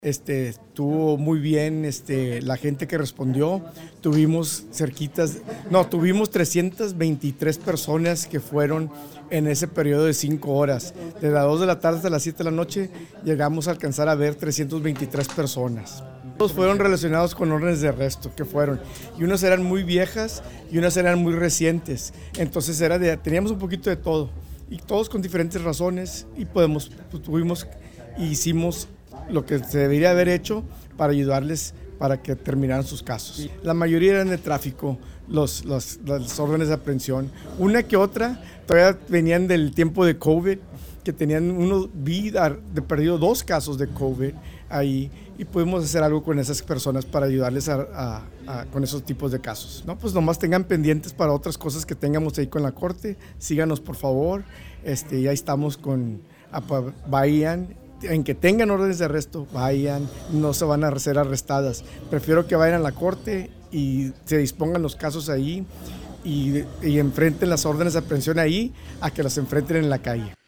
Estuvo muy bien la gente que respondió. Tuvimos 323 personas que fueron en ese periodo de 5 horas. De las 2 de la tarde hasta las 7 de la noche llegamos a alcanzar a ver 323 personas. Todos fueron relacionados con órdenes de arresto que fueron. Y unas eran muy viejas y unas eran muy recientes. Entonces teníamos un poquito de todo. Y todos con diferentes razones y hicimos lo que se debería haber hecho para ayudarles para que terminaran sus casos. La mayoría eran de tráfico, las órdenes de aprehensión. Una que otra todavía venían del tiempo de COVID, que tenían de perdido 2 casos de COVID ahí, y pudimos hacer algo con esas personas para ayudarles con esos tipos de casos. No, pues nomás tengan pendientes para otras cosas que tengamos ahí con la corte. Síganos, por favor. Ya estamos vayan. En que tengan órdenes de arresto, vayan, no se van a ser arrestadas. Prefiero que vayan a la corte y se dispongan los casos ahí y enfrenten las órdenes de aprehensión ahí a que las enfrenten en la calle.